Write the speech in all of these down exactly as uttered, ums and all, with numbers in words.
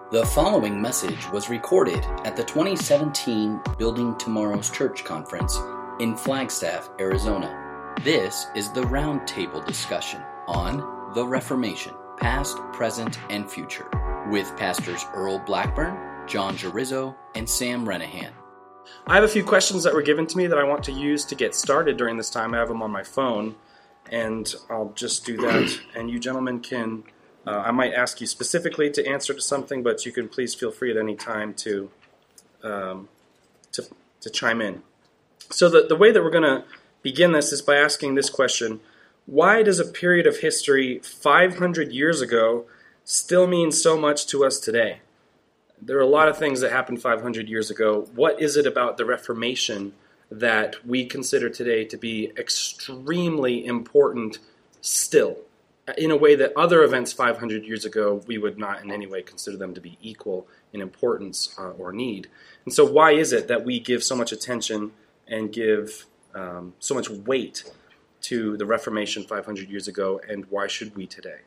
The following message was recorded at the twenty seventeen Building Tomorrow's Church Conference in Flagstaff, Arizona. This is the roundtable discussion on the Reformation, past, present, and future, with Pastors Earl Blackburn, John Giarrizzo, and Sam Renahan. I have a few questions that were given to me that I want to use to get started during this time. I have them on my phone, and I'll just do that, and you gentlemen can... Uh, I might ask you specifically to answer to something, but you can please feel free at any time to um, to, to chime in. So the, the way that we're going to begin this is by asking this question: why does a period of history five hundred years ago still mean so much to us today? There are a lot of things that happened five hundred years ago. What is it about the Reformation that we consider today to be extremely important still, in a way that other events five hundred years ago, we would not in any way consider them to be equal in importance uh, or need? And so why is it that we give so much attention and give um, so much weight to the Reformation five hundred years ago, and why should we today?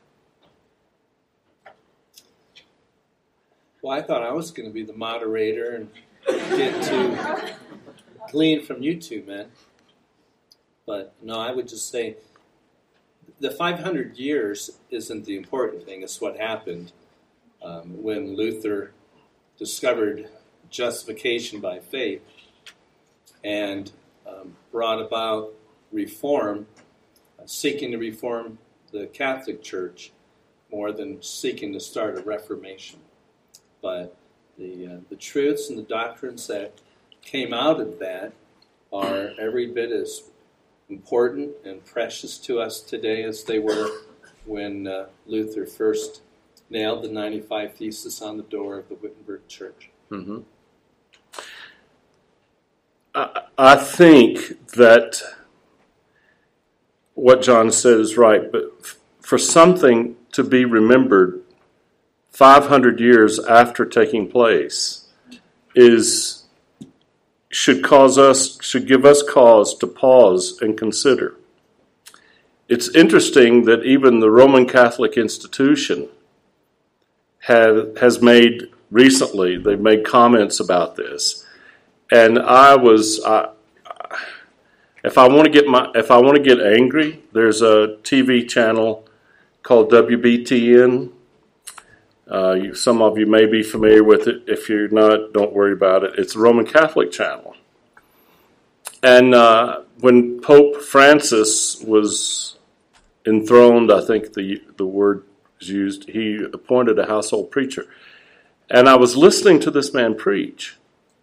Well, I thought I was going to be the moderator and get to glean from you two men. But no, I would just say the five hundred years isn't the important thing. It's what happened um, when Luther discovered justification by faith and um, brought about reform, uh, seeking to reform the Catholic Church more than seeking to start a reformation. But the uh, the truths and the doctrines that came out of that are every bit as important and precious to us today as they were when uh, Luther first nailed the ninety-five Theses on the door of the Wittenberg Church. Mm-hmm. I, I think that what John said is right, but f- for something to be remembered five hundred years after taking place is should cause us, should give us cause to pause and consider. It's interesting that even the Roman Catholic institution have, has made recently, they've made comments about this. And I was, I, if I want to get my, if I want to get angry, there's a T V channel called W B T N. Uh, you, some of you may be familiar with it. If you're not, don't worry about it. It's a Roman Catholic channel. And uh, when Pope Francis was enthroned, I think the, the word is used, he appointed a household preacher. And I was listening to this man preach.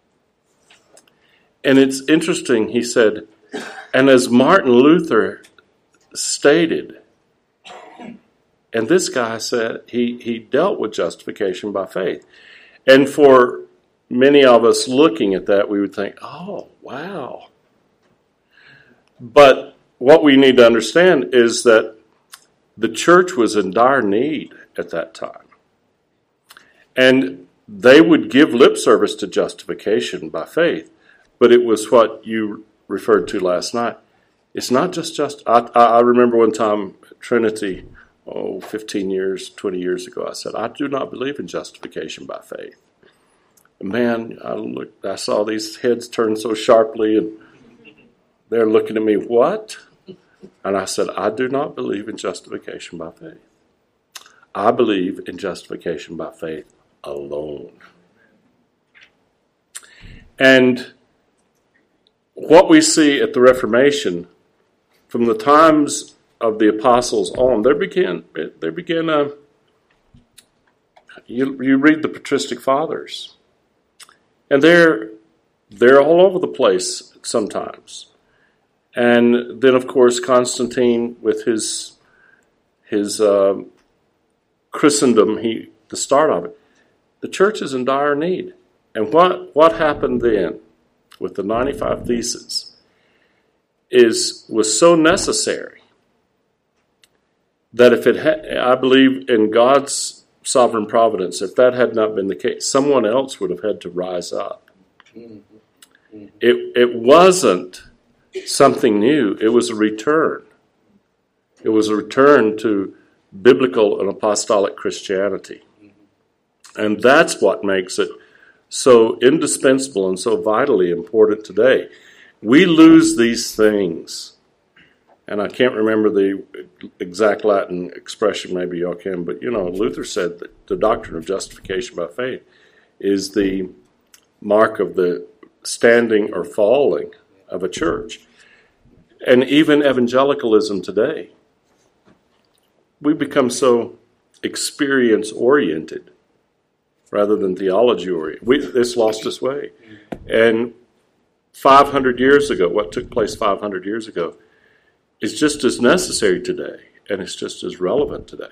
And it's interesting, he said, and as Martin Luther stated, and this guy said he, he dealt with justification by faith. And for many of us looking at that, we would think, oh, wow. But what we need to understand is that the church was in dire need at that time. And they would give lip service to justification by faith, but it was what you referred to last night. It's not just just. I, I remember one time at Trinity, oh, fifteen years, twenty years ago, I said, I do not believe in justification by faith. And man, I looked, I saw these heads turn so sharply, and they're looking at me, what? And I said, I do not believe in justification by faith. I believe in justification by faith alone. And what we see at the Reformation, from the times of the apostles on, there began there began a you you read the patristic fathers, and they're they're all over the place sometimes. And then, of course, Constantine with his his uh, Christendom, he the start of it. The church is in dire need. And what what happened then with the ninety-five Theses is was so necessary that if it had, I believe in God's sovereign providence, if that had not been the case, someone else would have had to rise up. Mm-hmm. It it wasn't something new. It was a return. It was a return to biblical and apostolic Christianity. And that's what makes it so indispensable and so vitally important today. We lose these things. And I can't remember the exact Latin expression, maybe y'all can, but you know, Luther said that the doctrine of justification by faith is the mark of the standing or falling of a church. And even evangelicalism today, we become so experience-oriented rather than theology-oriented. It's lost its way. And five hundred years ago, what took place five hundred years ago, is just as necessary today, and it's just as relevant today.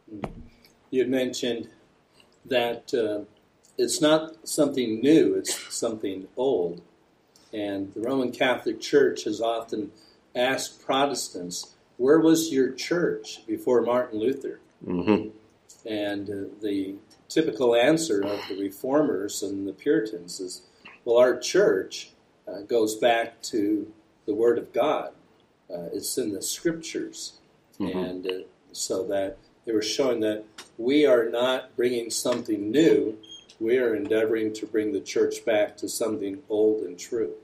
You had mentioned that uh, it's not something new, it's something old. And the Roman Catholic Church has often asked Protestants, where was your church before Martin Luther? Mm-hmm. And uh, the typical answer of the Reformers and the Puritans is, well, our church uh, goes back to the Word of God. Uh, it's in the Scriptures. Mm-hmm. And uh, so that they were showing that we are not bringing something new. We are endeavoring to bring the church back to something old and true.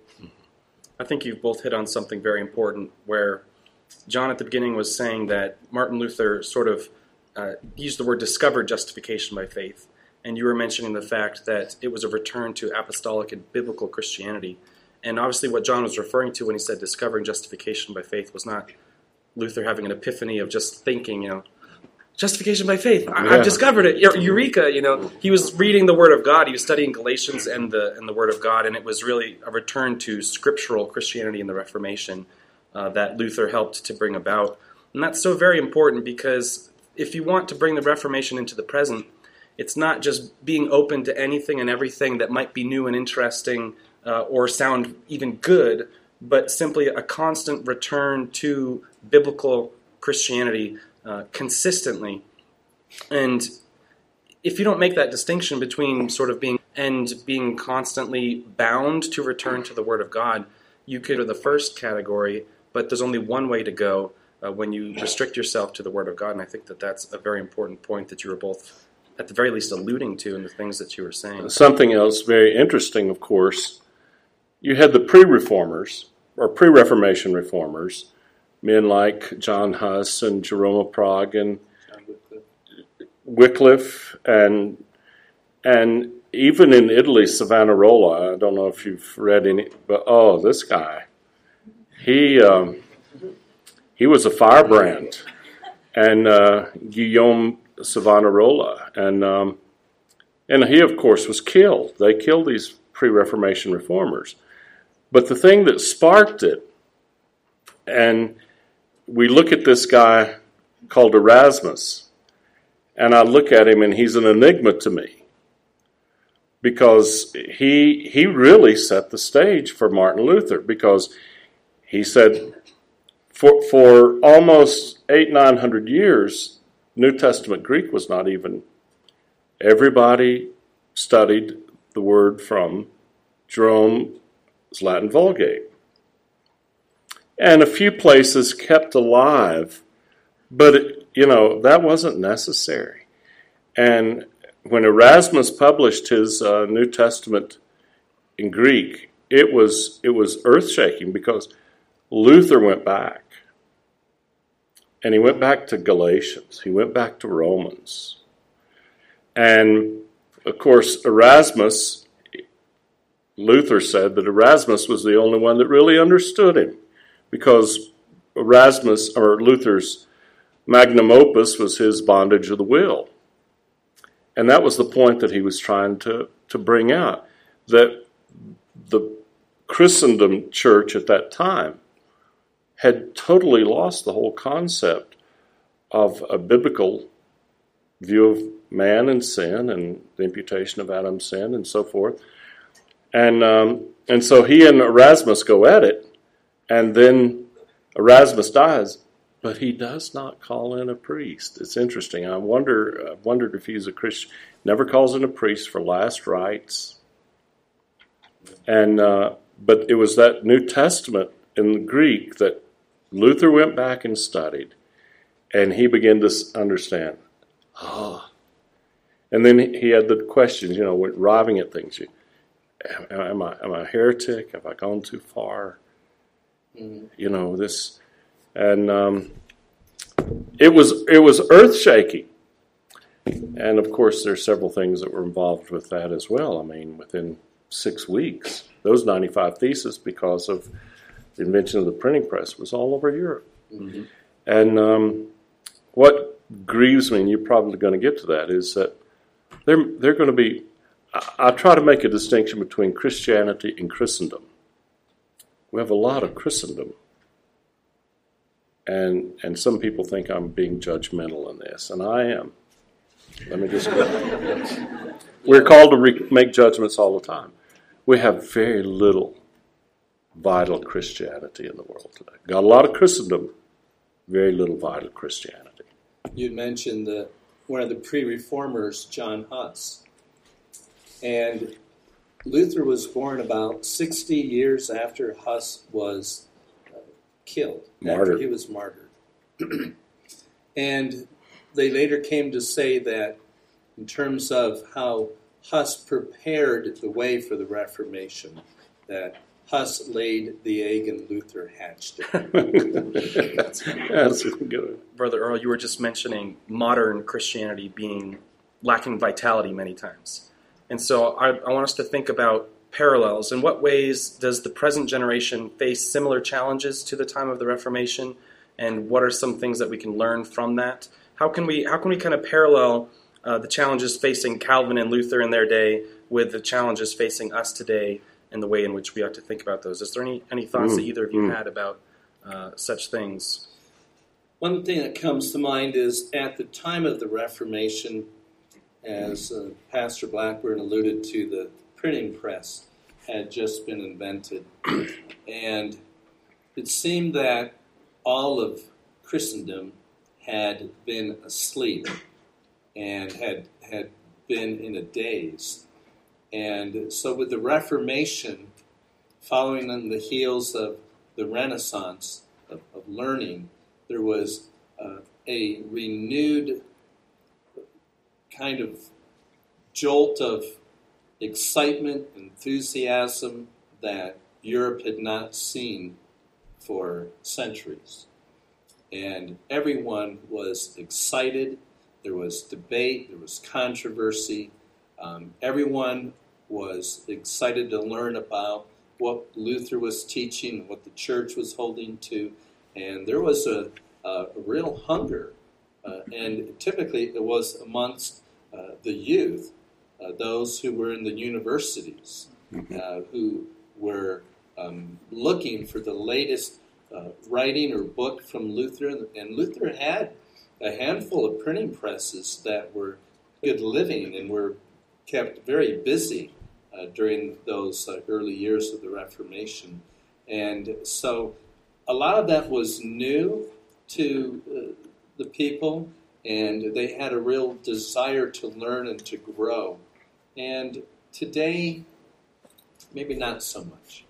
I think you've both hit on something very important where John at the beginning was saying that Martin Luther sort of uh, used the word discovered justification by faith. And you were mentioning the fact that it was a return to apostolic and biblical Christianity. And obviously what John was referring to when he said discovering justification by faith was not Luther having an epiphany of just thinking, you know, justification by faith, I- yeah. I've discovered it, Eureka, you know. He was reading the Word of God, he was studying Galatians and the and the Word of God, and it was really a return to scriptural Christianity in the Reformation uh, that Luther helped to bring about. And that's so very important because if you want to bring the Reformation into the present, it's not just being open to anything and everything that might be new and interesting uh, or sound even good, but simply a constant return to biblical Christianity uh, consistently. And if you don't make that distinction between sort of being and being constantly bound to return to the Word of God, you could go to the first category, but there's only one way to go uh, when you restrict yourself to the Word of God. And I think that that's a very important point that you were both, at the very least, alluding to in the things that you were saying. Something else very interesting, of course, you had the pre-reformers, or pre-Reformation reformers, men like John Huss and Jerome of Prague and Wycliffe, and and even in Italy, Savonarola. I don't know if you've read any, but oh, this guy, he um, he was a firebrand, and uh, Guillaume Savonarola, and um, and he of course was killed. They killed these pre-Reformation reformers, but the thing that sparked it, and we look at this guy called Erasmus, and I look at him and he's an enigma to me because he he really set the stage for Martin Luther, because he said for for almost eight, nine hundred years, New Testament Greek was not even, everybody studied the word from Jerome's Latin Vulgate. And a few places kept alive, but, it, you know, that wasn't necessary. And when Erasmus published his uh, New Testament in Greek, it was it was earth-shaking because Luther went back. And he went back to Galatians. He went back to Romans. And, of course, Erasmus, Luther said that Erasmus was the only one that really understood him, because Erasmus, or Luther's magnum opus, was his bondage of the will. And that was the point that he was trying to, to bring out, that the Christendom church at that time had totally lost the whole concept of a biblical view of man and sin and the imputation of Adam's sin and so forth. And um, and so he and Erasmus go at it, and then Erasmus dies, but he does not call in a priest. It's interesting. I wonder, I wondered if he's a Christian. Never calls in a priest for last rites. And uh, but it was that New Testament in the Greek that Luther went back and studied, and he began to understand. Oh, And then he had the questions, you know, arriving at things. You, am I am I a heretic? Have I gone too far? Mm-hmm. You know this, and um, it was it was earth shaking. And of course, there's several things that were involved with that as well. I mean, within six weeks, those ninety-five theses, because of the invention of the printing press, was all over Europe. Mm-hmm. And um, what grieves me, and you're probably going to get to that, is that they're they're going to be. I, I try to make a distinction between Christianity and Christendom. We have a lot of Christendom, and and some people think I'm being judgmental in this, and I am. Let me just go. We're called to re- make judgments all the time. We have very little vital Christianity in the world today. Got a lot of Christendom, very little vital Christianity. You mentioned the one of the pre-reformers, John Huss. And Luther was born about sixty years after Huss was uh, killed, martyred. After he was martyred. And they later came to say that in terms of how Huss prepared the way for the Reformation, that Huss laid the egg and Luther hatched it. That's, that's good. Brother Earl, you were just mentioning modern Christianity being lacking vitality many times. And so I, I want us to think about parallels. In what ways does the present generation face similar challenges to the time of the Reformation? And what are some things that we can learn from that? How can we how can we kind of parallel uh, the challenges facing Calvin and Luther in their day with the challenges facing us today and the way in which we ought to think about those? Is there any, any thoughts mm, that either of you mm. had about uh, such things? One thing that comes to mind is at the time of the Reformation, as uh, Pastor Blackburn alluded to, the printing press had just been invented. And it seemed that all of Christendom had been asleep and had had been in a daze. And so with the Reformation, following on the heels of the Renaissance of, of learning, there was uh, a renewed kind of jolt of excitement, enthusiasm that Europe had not seen for centuries. And everyone was excited. There was debate. There was controversy. Um, everyone was excited to learn about what Luther was teaching, what the church was holding to. And there was a, a real hunger. Uh, and typically it was amongst uh, the youth, uh, those who were in the universities, uh, who were um, looking for the latest Uh, writing or book from Luther, and Luther had a handful of printing presses that were good living and were kept very busy uh, during those uh, early years of the Reformation. And so a lot of that was new to uh, the people, and they had a real desire to learn and to grow. And today, maybe not so much.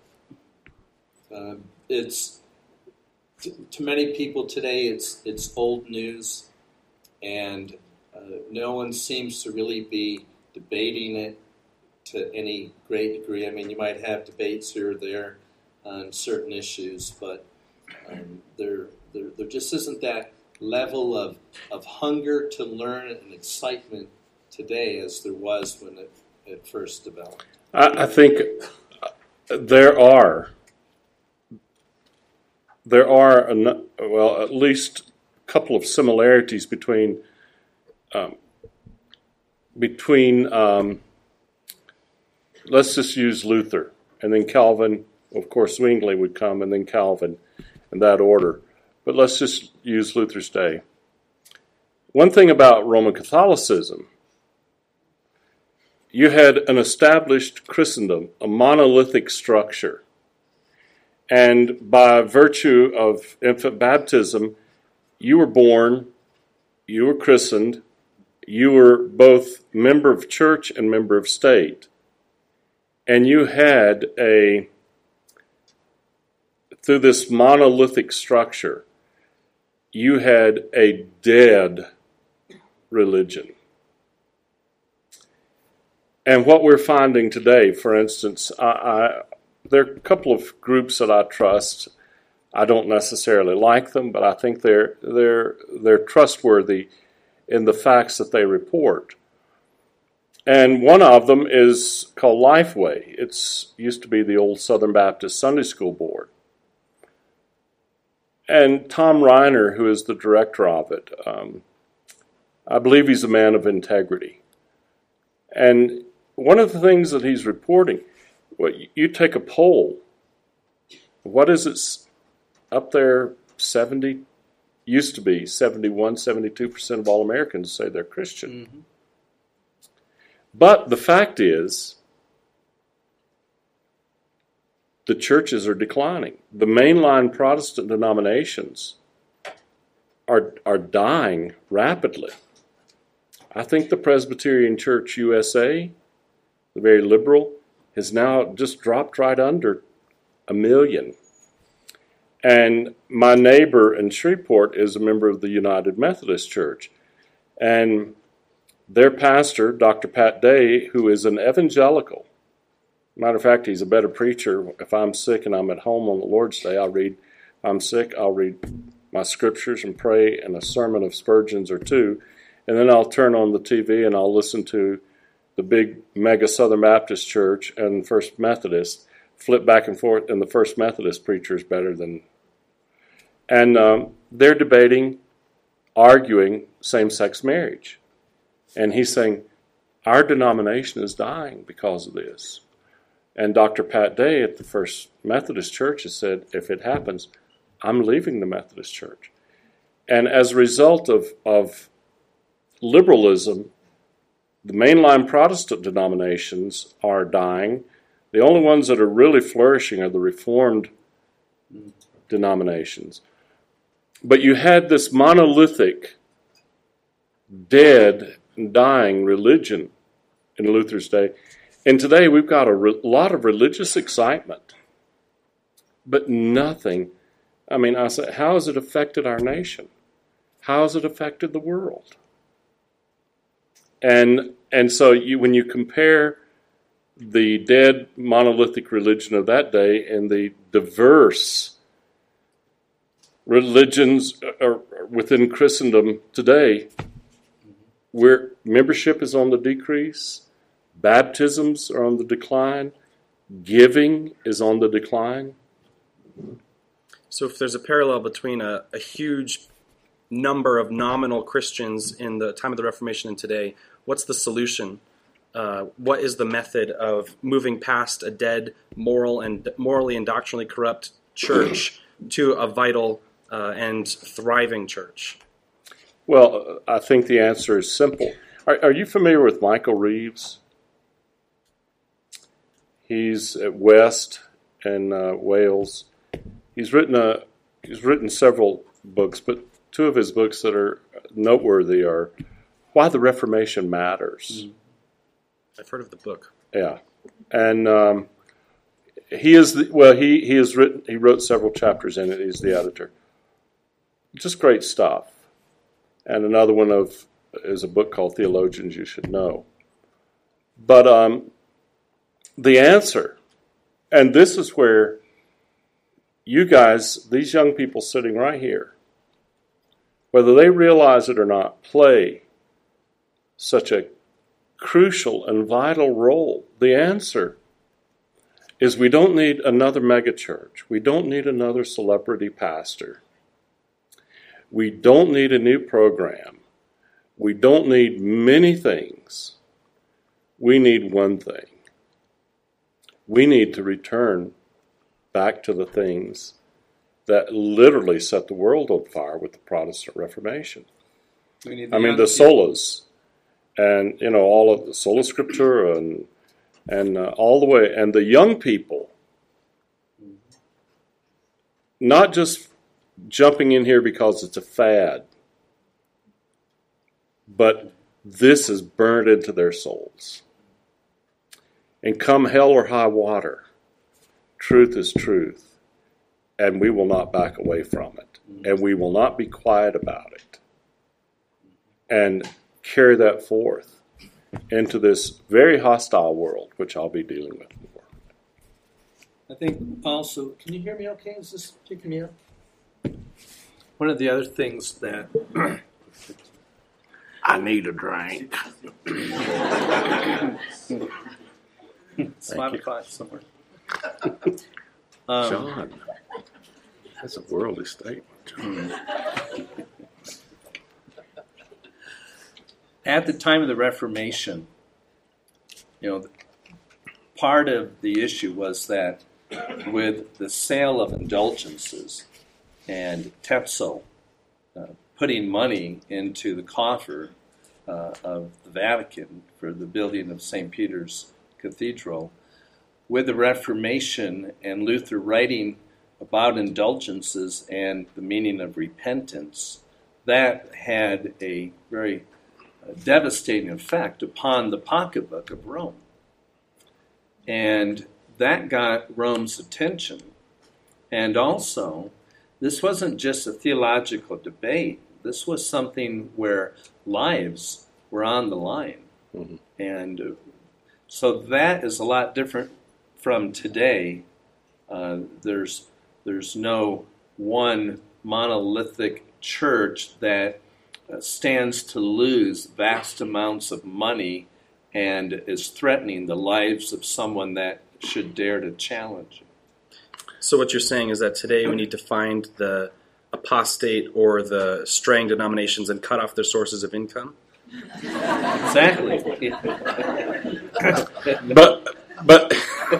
Uh, it's To, to many people today, it's it's old news, and uh, no one seems to really be debating it to any great degree. I mean, you might have debates here or there on certain issues, but um, there, there there just isn't that level of of hunger to learn and excitement today as there was when it, it first developed. I, I think there are. There are, well, at least a couple of similarities between um, between. Um, let's just use Luther, and then Calvin. Of course, Zwingli would come, and then Calvin, in that order. But let's just use Luther's day. One thing about Roman Catholicism, you had an established Christendom, a monolithic structure. And by virtue of infant baptism, you were born, you were christened, you were both member of church and member of state. And you had a, through this monolithic structure, you had a dead religion. And what we're finding today, for instance, I, I, there are a couple of groups that I trust. I don't necessarily like them, but I think they're they're they're trustworthy in the facts that they report. And one of them is called Lifeway. It's used to be the old Southern Baptist Sunday School Board. And Tom Reiner, who is the director of it, um, I believe he's a man of integrity. And one of the things that he's reporting, well, you take a poll, what is it up there, seventy, used to be seventy-one, seventy-two percent of all Americans say they're Christian. Mm-hmm. But the fact is, the churches are declining. The mainline Protestant denominations are, are dying rapidly. I think the Presbyterian Church U S A, the very liberal, has now just dropped right under a million. And my neighbor in Shreveport is a member of the United Methodist Church. And their pastor, Doctor Pat Day, who is an evangelical, matter of fact, he's a better preacher. If I'm sick and I'm at home on the Lord's Day, I'll read, if I'm sick, I'll read my scriptures and pray and a sermon of Spurgeon's or two. And then I'll turn on the T V and I'll listen to the big mega Southern Baptist Church and First Methodist, flip back and forth, and the First Methodist preacher is better than... And um, they're debating, arguing same-sex marriage. And he's saying, our denomination is dying because of this. And Doctor Pat Day at the First Methodist Church has said, if it happens, I'm leaving the Methodist Church. And as a result of, of liberalism, the mainline Protestant denominations are dying. The only ones that are really flourishing are the Reformed denominations. But you had this monolithic, dead, dying religion in Luther's day. And today we've got a re- lot of religious excitement, but nothing. I mean, I say, how has it affected our nation? How has it affected the world? And and so you, when you compare the dead monolithic religion of that day and the diverse religions within Christendom today, where membership is on the decrease, baptisms are on the decline, giving is on the decline. So if there's a parallel between a, a huge number of nominal Christians in the time of the Reformation and today, what's the solution? Uh, what is the method of moving past a dead, moral and morally and doctrinally corrupt church to a vital uh, and thriving church? Well, I think the answer is simple. Are, are you familiar with Michael Reeves? He's at West in uh, Wales. He's written a he's written several books, but two of his books that are noteworthy are Why the Reformation Matters. Mm. I've heard of the book. Yeah, and um, he is the, well. He he has written. He wrote several chapters in it. He's the editor. Just great stuff. And another one of is a book called Theologians You Should Know. But um, the answer, and this is where you guys, these young people sitting right here, whether they realize it or not, play such a crucial and vital role. The answer is we don't need another megachurch. We don't need another celebrity pastor. We don't need a new program. We don't need many things. We need one thing. We need to return back to the things that literally set the world on fire with the Protestant Reformation. We need I mean, the solas, and you know, all of the sola scriptura, and and uh, all the way, and the young people, not just jumping in here because it's a fad, but this is burned into their souls. And come hell or high water, truth is truth, and we will not back away from it, and we will not be quiet about it, and carry that forth. into this very hostile world, which I'll be dealing with more. I think also, can you hear me okay? Is this picking me up? One of the other things that I need a drink. it's five o'clock somewhere. um, John, that's a worldly statement, John. At the time of the Reformation, you know, part of the issue was that with the sale of indulgences and Tepso uh, putting money into the coffer uh, of the Vatican for the building of Saint Peter's Cathedral, with the Reformation and Luther writing about indulgences and the meaning of repentance, that had a very uh, devastating effect upon the pocketbook of Rome. And that got Rome's attention. And also, this wasn't just a theological debate. This was something where lives were on the line. Mm-hmm. And uh, so that is a lot different from today. Uh, there's there's no one monolithic church that uh, stands to lose vast amounts of money and is threatening the lives of someone that should dare to challenge it. So what you're saying is that today we need to find the apostate or the straying denominations and cut off their sources of income? Exactly. but but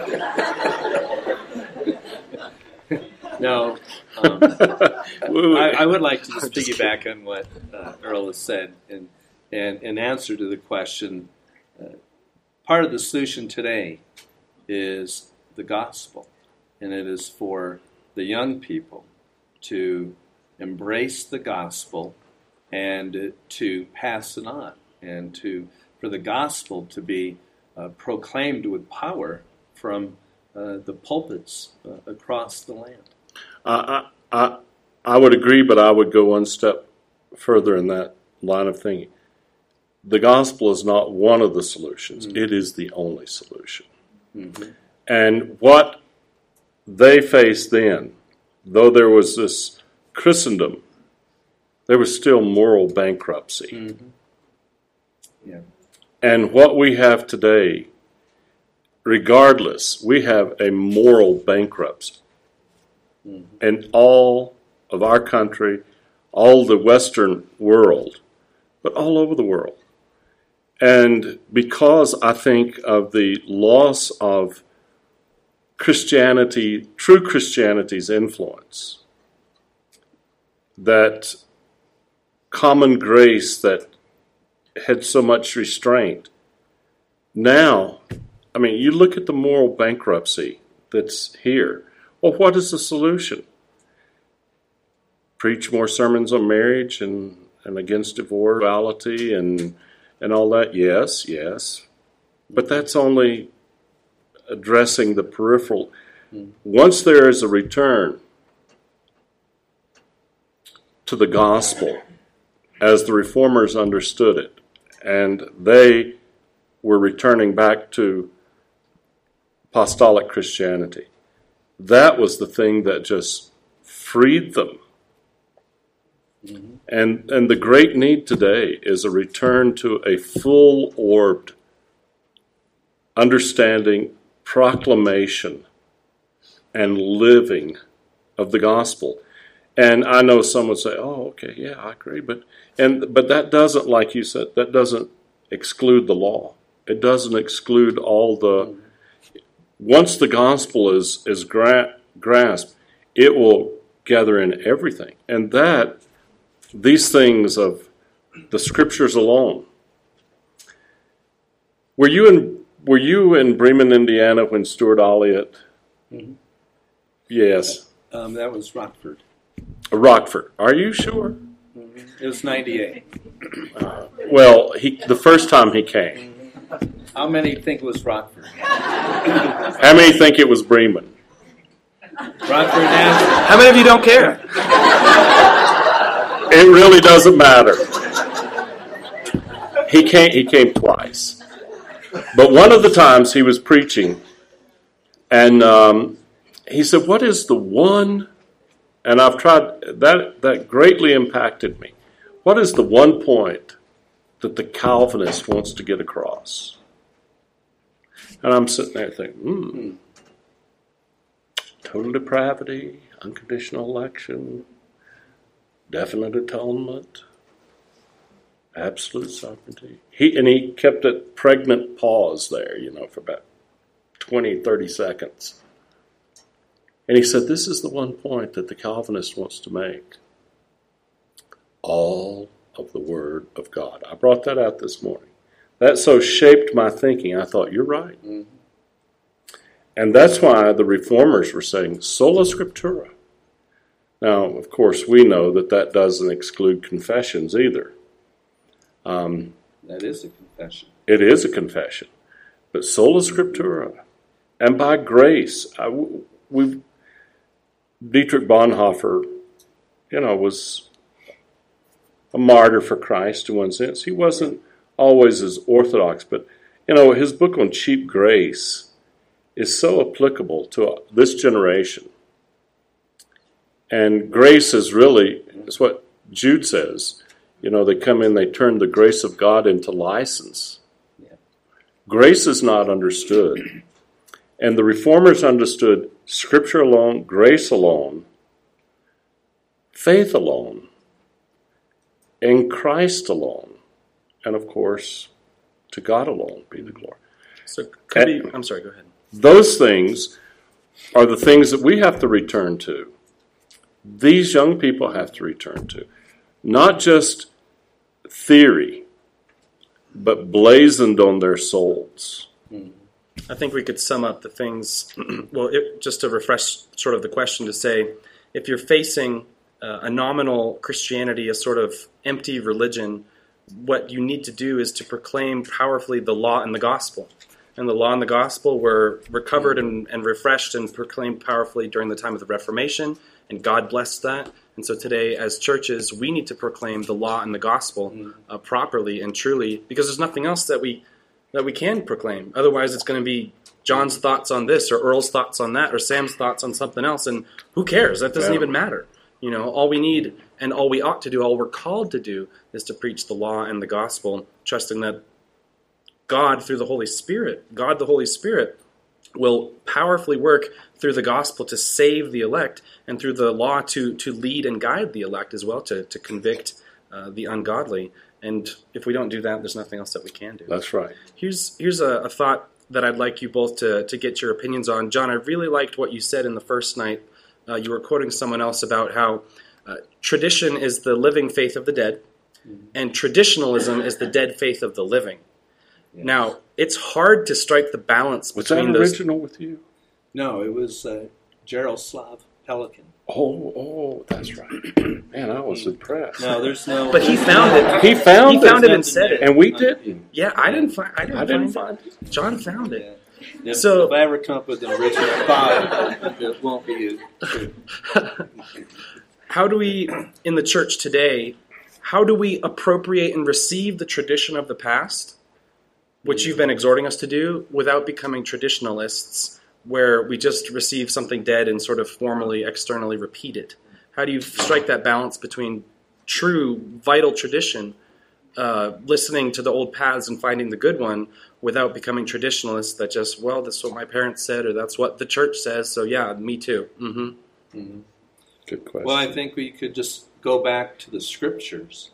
no, um, I, I would like to just piggyback on what uh, Earl has said, and and in answer to the question, uh, part of the solution today is the gospel, and it is for the young people to embrace the gospel and to pass it on, and to for the gospel to be uh, proclaimed with power from uh, the pulpits uh, across the land. I, I I would agree, but I would go one step further in that line of thinking. The gospel is not one of the solutions. Mm-hmm. It is the only solution. Mm-hmm. And what they faced then, though there was this Christendom, there was still moral bankruptcy. Mm-hmm. Yeah. And what we have today, regardless, we have a moral bankruptcy. Mm-hmm. And all of our country, all the Western world, but all over the world. And because I think of the loss of Christianity, true Christianity's influence, that common grace that had so much restraint. Now, I mean, you look at the moral bankruptcy that's here. Well, what is the solution? Preach more sermons on marriage and, and against divorce, duality, and and all that? Yes, yes. But that's only addressing the peripheral. Once there is a return to the gospel, as the reformers understood it, and they were returning back to apostolic Christianity, that was the thing that just freed them. Mm-hmm. And and the great need today is a return to a full-orbed understanding, proclamation, and living of the gospel. And I know some would say, "Oh, okay, yeah, I agree," but and but that doesn't, like you said, that doesn't exclude the law. It doesn't exclude all the. Once the gospel is is gra- grasped, it will gather in everything, and that these things of the scriptures alone. Were you in Were you in Bremen, Indiana, when Stuart Olliott? Mm-hmm. Yes. Um, that was Rockford. Rockford. Are you sure? Mm-hmm. It was ninety-eight. Uh, well, he the first time he came. How many think it was Rockford? How many think it was Bremen? Rockford Nazareth. How many of you don't care? It really doesn't matter. He came. He came twice. But one of the times he was preaching, and um, he said, what is the one, and I've tried, that, that greatly impacted me. What is the one point that the Calvinist wants to get across? And I'm sitting there thinking, hmm, total depravity, unconditional election, definite atonement, absolute sovereignty. He and he kept a pregnant pause there, you know, for about twenty, thirty seconds. And he said, this is the one point that the Calvinist wants to make. All of the Word of God. I brought that out this morning. That so shaped my thinking. I thought, you're right. Mm-hmm. And that's why the Reformers were saying, sola scriptura. Now, of course, we know that that doesn't exclude confessions either. Um, that is a confession. It is a confession. But sola scriptura. And by grace, I, we've, Dietrich Bonhoeffer, you know, was a martyr for Christ in one sense. He wasn't always as orthodox, but, you know, his book on cheap grace is so applicable to this generation. And grace is really, it's what Jude says. You know, they come in, they turn the grace of God into license. Yeah. Grace is not understood. And the Reformers understood Scripture alone, grace alone, faith alone, in Christ alone, and of course, to God alone be the glory. So, could be, I'm sorry, go ahead. Those things are the things that we have to return to. These young people have to return to. Not just theory, but blazoned on their souls. I think we could sum up the things, well, it, just to refresh sort of the question to say, if you're facing uh, a nominal Christianity, a sort of empty religion, what you need to do is to proclaim powerfully the law and the gospel. And the law and the gospel were recovered and, and refreshed and proclaimed powerfully during the time of the Reformation, and God blessed that. And so today, as churches, we need to proclaim the law and the gospel uh, properly and truly, because there's nothing else that we that we can proclaim. Otherwise, it's going to be John's thoughts on this, or Earl's thoughts on that, or Sam's thoughts on something else, and who cares? That doesn't yeah. even matter. You know, all we need and all we ought to do, all we're called to do, is to preach the law and the gospel, trusting that God, through the Holy Spirit, God the Holy Spirit, will powerfully work through the gospel to save the elect, and through the law to to lead and guide the elect as well, to, to convict uh, the ungodly. And if we don't do that, there's nothing else that we can do. That's right. Here's here's a, a thought that I'd like you both to, to get your opinions on. John, I really liked what you said in the first night. Uh, you were quoting someone else about how uh, tradition is the living faith of the dead, mm-hmm. and traditionalism is the dead faith of the living. Yes. Now, it's hard to strike the balance was between that those. original with you? No, it was uh, Jaroslav Pelikan. Oh, oh, that's right. Man, I was impressed. No, there's no. But he found it. He found he it. found it and said it. And we didn't. Yeah, I didn't find. I didn't, I didn't find, find it. it. John found it. Yeah. If, so if I ever come up with an original thought, it won't be you. How do we, in the church today, how do we appropriate and receive the tradition of the past, which you've been exhorting us to do, without becoming traditionalists, where we just receive something dead and sort of formally, externally repeat it? How do you strike that balance between true, vital tradition, uh, listening to the old paths and finding the good one, without becoming traditionalists that just, well, that's what my parents said, or that's what the church says, so yeah, me too. Mm-hmm. Mm-hmm. Good question. Well, I think we could just go back to the Scriptures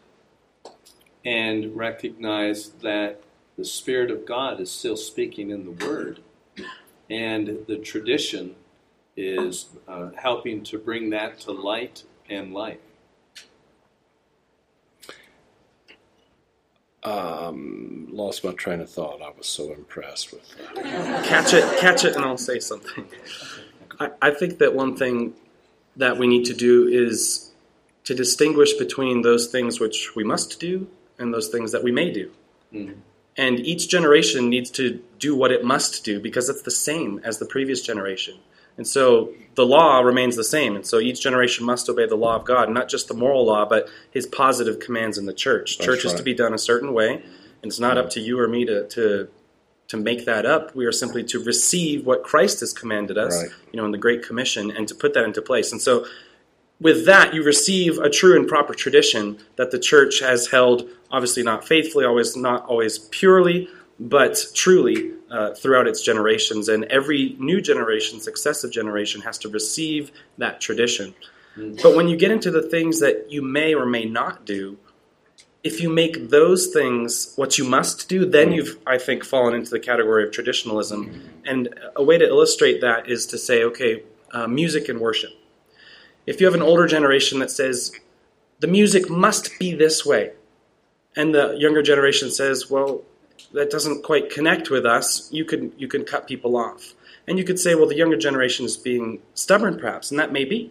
and recognize that the Spirit of God is still speaking in the Word, and the tradition is uh, helping to bring that to light and life. Um, lost my train of thought. I was so impressed with that. Catch it, catch it, and I'll say something. I, I think that one thing that we need to do is to distinguish between those things which we must do and those things that we may do. Mm-hmm. And each generation needs to do what it must do because it's the same as the previous generation. And so the law remains the same. And so each generation must obey the law of God, not just the moral law, but his positive commands in the church. That's church is right. to be done a certain way, and it's not up to you or me to, to to make that up. We are simply to receive what Christ has commanded us, Right. you know, in the Great Commission, and to put that into place. And so with that, you receive a true and proper tradition that the church has held, obviously not faithfully, always not always purely, but truly uh, throughout its generations. And every new generation, successive generation, has to receive that tradition. Mm-hmm. But when you get into the things that you may or may not do, if you make those things what you must do, then you've, I think, fallen into the category of traditionalism. Mm-hmm. And a way to illustrate that is to say, okay, uh, music and worship. If you have an older generation that says, the music must be this way, and the younger generation says, well, that doesn't quite connect with us, you could you can cut people off. And you could say, well, the younger generation is being stubborn, perhaps, and that may be.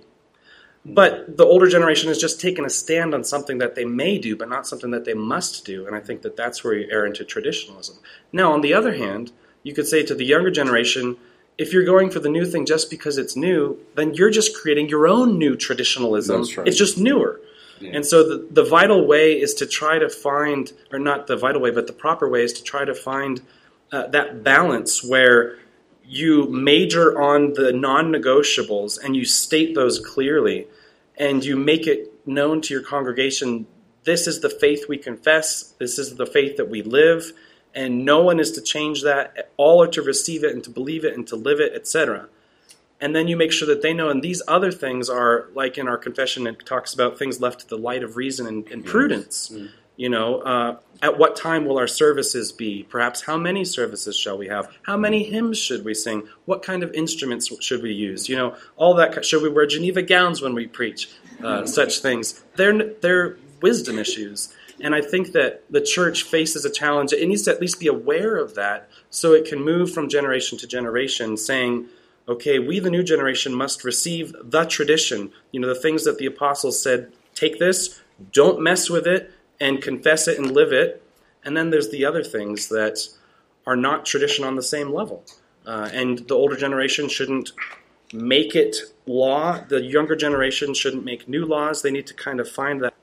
But the older generation has just taken a stand on something that they may do, but not something that they must do, and I think that that's where you err into traditionalism. Now, on the other hand, you could say to the younger generation, if you're going for the new thing just because it's new, then you're just creating your own new traditionalism. That's right. It's just newer. Yeah. And so the, the vital way is to try to find, or not the vital way, but the proper way is to try to find uh, that balance where you major on the non-negotiables and you state those clearly and you make it known to your congregation, this is the faith we confess, this is the faith that we live, and no one is to change that. All are to receive it and to believe it and to live it, et cetera. And then you make sure that they know, and these other things are, like in our confession, it talks about things left to the light of reason and, and prudence. Mm-hmm. You know, uh, at what time will our services be? Perhaps how many services shall we have? How many hymns should we sing? What kind of instruments should we use? You know, all that. Should we wear Geneva gowns when we preach? Uh, such things. They're, they're wisdom issues. And I think that the church faces a challenge. It needs to at least be aware of that so it can move from generation to generation saying, okay, we, the new generation, must receive the tradition. You know, the things that the apostles said, take this, don't mess with it, and confess it and live it. And then there's the other things that are not tradition on the same level. Uh, and the older generation shouldn't make it law. The younger generation shouldn't make new laws. They need to kind of find that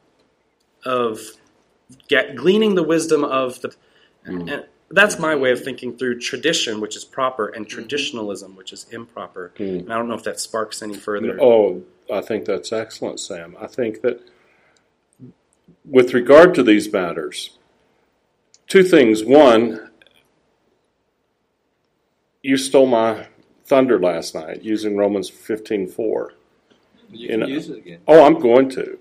of get, gleaning the wisdom of the... Mm. And that's my way of thinking through tradition, which is proper, and traditionalism, which is improper. Mm. And I don't know if that sparks any further. Oh, I think that's excellent, Sam. I think that with regard to these matters, two things. One, you stole my thunder last night using Romans fifteen four. You can know, use it again. Oh, I'm going to.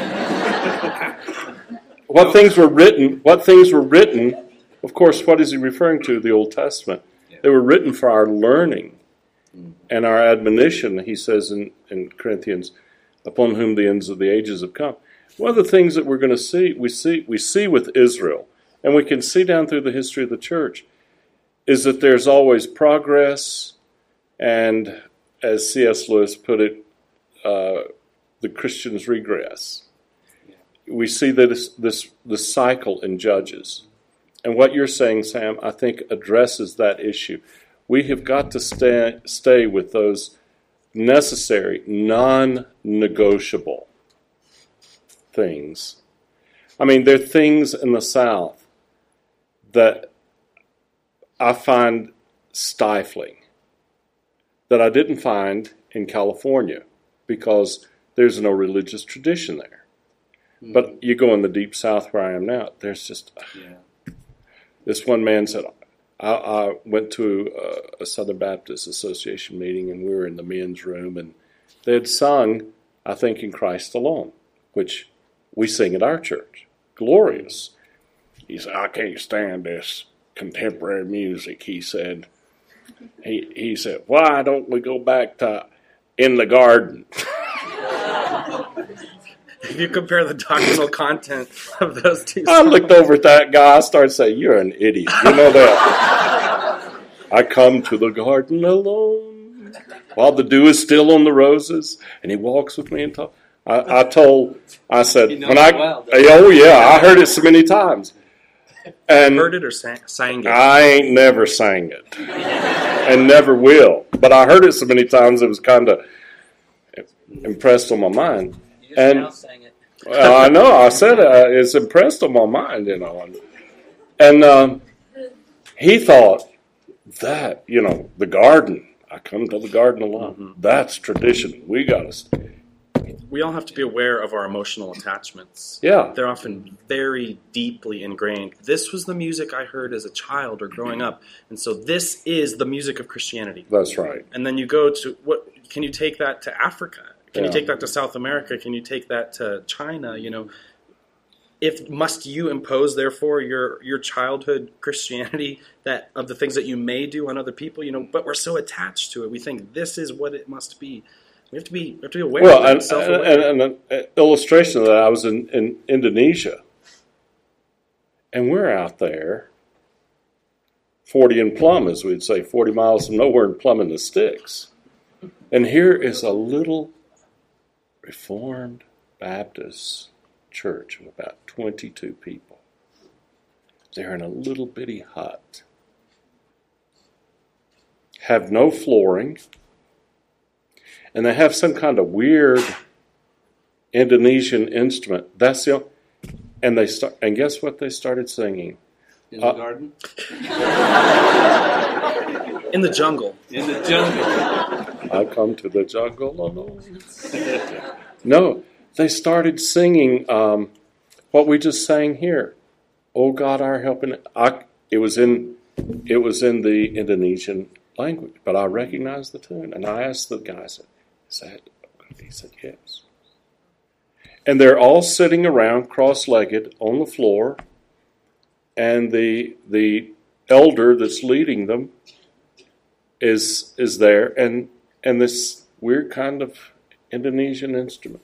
What things were written, what things were written, of course, what is he referring to? The Old Testament. Yeah. They were written for our learning mm. and our admonition, he says in, in Corinthians, upon whom the ends of the ages have come. One of the things that we're going to see, we see, we see with Israel, and we can see down through the history of the church, is that there's always progress, and as C S Lewis put it, uh, the Christians regress. We see this, this this cycle in Judges. And what you're saying, Sam, I think addresses that issue. We have got to stay, stay with those necessary, non-negotiable things. I mean, there are things in the South that I find stifling that I didn't find in California because there's no religious tradition there. Mm-hmm. But you go in the deep South where I am now, there's just... Yeah. This one man said, I, I went to a, a Southern Baptist Association meeting, and we were in the men's room, and they had sung, I Think in Christ Alone, which we sing at our church. Glorious. He said, I can't stand this contemporary music, he said. He, he said, why don't we go back to In the Garden? If you compare the doctrinal content of those two songs. I looked over at that guy. I started saying, you're an idiot. You know that. I come to the garden alone while the dew is still on the roses. And he walks with me and talks. I, I told, I said, when I, well, oh yeah, I heard it so many times. And heard it or sang, sang it? I ain't never sang it. And never will. But I heard it so many times it was kind of impressed on my mind. And well, I know, I said uh, it's impressed on my mind, you know. And, and um, he thought that, you know, the garden. I come to the garden a lot. Mm-hmm. That's tradition. We got to. We all have to be aware of our emotional attachments. Yeah. They're often very deeply ingrained. This was the music I heard as a child or growing up, and so this is the music of Christianity. That's right. And then you go to, what, can you take that to Africa? Can Yeah. you take that to South America? Can you take that to China? You know, if must you impose, therefore, your your childhood Christianity that of the things that you may do on other people? You know, but we're so attached to it. We think this is what it must be. We have to be, we have to be aware Well, of it, and, self-aware. and, and an illustration of that, I was in, in Indonesia, and we're out there, forty in plumb, as we'd say, forty miles from nowhere and plumb in the sticks. And here is a little Reformed Baptist church of about twenty-two people. They're in a little bitty hut. Have no flooring. And they have some kind of weird Indonesian instrument. That's the, and they start. And guess what? They started singing In the Uh, garden? In the jungle. In the jungle. I come to the jungle alone. No, they started singing um, what we just sang here. Oh God, our help! In I, it was in it was in the Indonesian language, but I recognized the tune, and I asked the guy, I said, "Is that?" He said, "Yes." And they're all sitting around, cross-legged, on the floor, and the the elder that's leading them is is there, and and this weird kind of Indonesian instrument.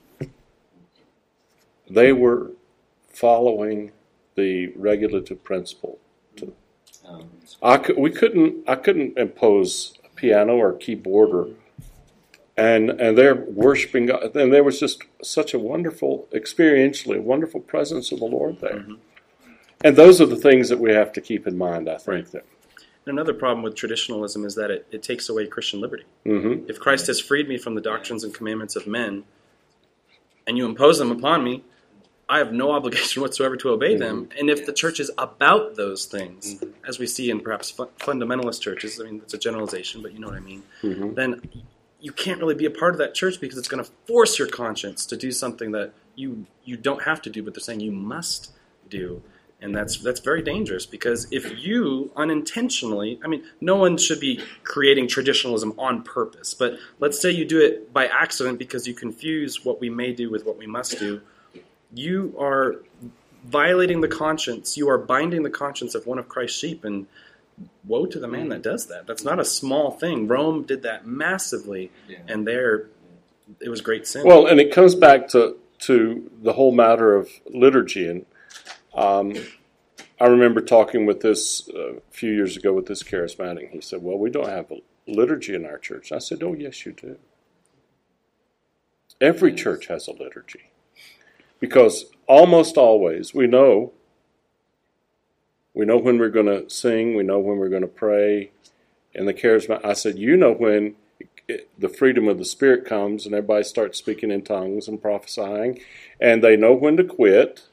They were following the regulative principle. To, Um, I could, we couldn't I couldn't impose a piano or a keyboard or and and they're worshiping God, and there was just such a wonderful experientially wonderful presence of the Lord there. Mm-hmm. And those are the things that we have to keep in mind, I think. Right. That, And another problem with traditionalism is that it, it takes away Christian liberty. mm-hmm. If Christ has freed me from the doctrines and commandments of men, and you impose them upon me, I have no obligation whatsoever to obey them. And if the church is about those things, as we see in perhaps fu- fundamentalist churches, I mean, it's a generalization, but you know what I mean, Mm-hmm. then you can't really be a part of that church because it's going to force your conscience to do something that you you don't have to do, but they're saying you must do. And that's that's very dangerous, because if you unintentionally, I mean, no one should be creating traditionalism on purpose, but let's say you do it by accident because you confuse what we may do with what we must do, you are violating the conscience, you are binding the conscience of one of Christ's sheep, and woe to the man that does that. That's not a small thing. Rome did that massively, Yeah. and there it was great sin. Well, and it comes back to to the whole matter of liturgy. And um, I remember talking with this uh, a few years ago with this charismatic. He said, "Well, we don't have a liturgy in our church." I said, "Oh, yes, you do. Every church has a liturgy, because almost always we know." We know when we're going to sing. We know when we're going to pray. And the charisma, I said, you know when it, the freedom of the Spirit comes and everybody starts speaking in tongues and prophesying, and they know when to quit.